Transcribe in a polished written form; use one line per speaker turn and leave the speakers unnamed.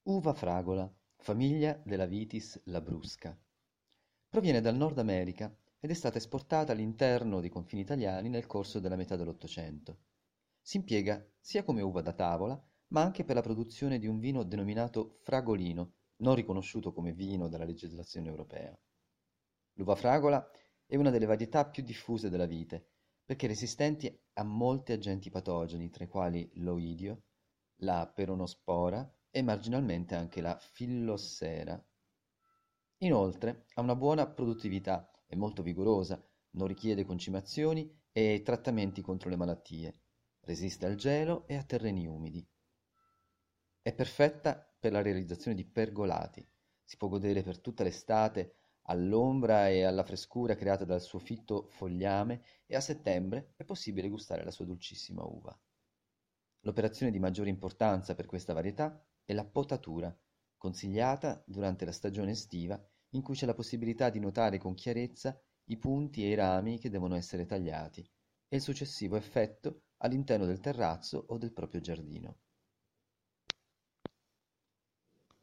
Uva fragola, famiglia della Vitis labrusca. Proviene dal Nord America ed è stata esportata all'interno dei confini italiani nel corso della metà dell'Ottocento. Si impiega sia come uva da tavola, ma anche per la produzione di un vino denominato fragolino, non riconosciuto come vino dalla legislazione europea. L'uva fragola è una delle varietà più diffuse della vite, perché resistenti a molti agenti patogeni, tra i quali l'oidio, la peronospora e marginalmente anche la fillossera. Inoltre ha una buona produttività, è molto vigorosa, non richiede concimazioni e trattamenti contro le malattie, resiste al gelo e a terreni umidi. È perfetta per la realizzazione di pergolati, si può godere per tutta l'estate all'ombra e alla frescura creata dal suo fitto fogliame e a settembre è possibile gustare la sua dolcissima uva. L'operazione di maggiore importanza per questa varietà è la potatura, consigliata durante la stagione estiva in cui c'è la possibilità di notare con chiarezza i punti e i rami che devono essere tagliati e il successivo effetto all'interno del terrazzo o del proprio giardino.